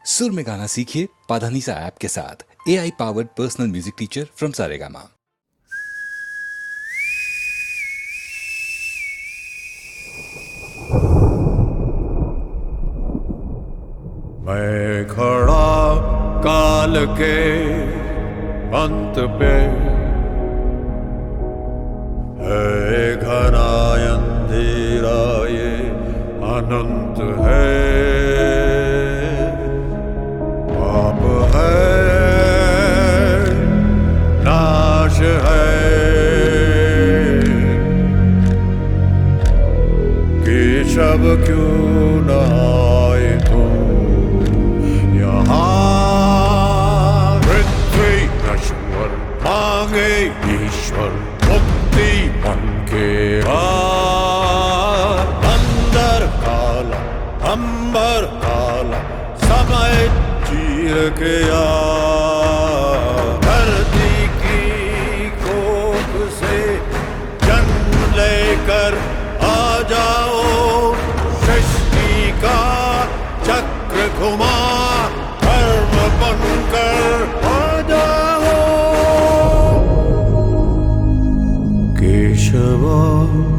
सुर में गाना सीखिए पाधानीसा ऐप के साथ। AI powered personal music teacher from Saregama. मैं खड़ा काल के अंत पे, है घना अंधेरा ये अनंत है। पाप है, नाश है, केशव क्यों न आए तू यहाँ। पृथ्वी नश्वर मांगे ईश्वर मुक्ति मन के पार। अंदर काला अंबर काला समय चीर के धरती की कोख से जन्म लेकर आ जाओ। सृष्टि का चक्र घुमा धर्म बनकर आ जाओ। केशवा